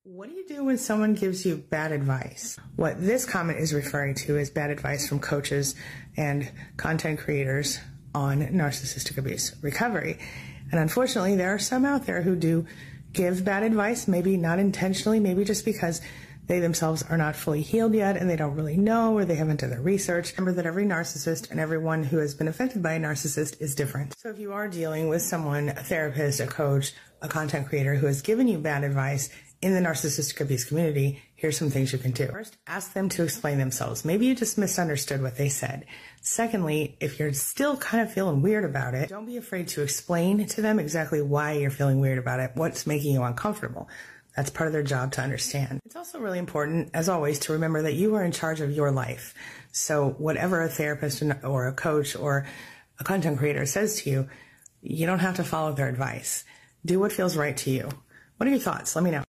What do you do when someone gives you bad advice? What this comment is referring to is bad advice from coaches and content creators on narcissistic abuse recovery. And unfortunately, there are some out there who do give bad advice, maybe not intentionally, maybe just because they themselves are not fully healed yet and they don't really know or they haven't done their research. Remember that every narcissist and everyone who has been affected by a narcissist is different. So if you are dealing with someone, a therapist, a coach, a content creator who has given you bad advice in the narcissistic abuse community, here's some things you can do. First, ask them to explain themselves. Maybe you just misunderstood what they said. Secondly, if you're still kind of feeling weird about it, don't be afraid to explain to them exactly why you're feeling weird about it, what's making you uncomfortable. That's part of their job to understand. It's also really important, as always, to remember that you are in charge of your life. So whatever a therapist or a coach or a content creator says to you, you don't have to follow their advice. Do what feels right to you. What are your thoughts? Let me know.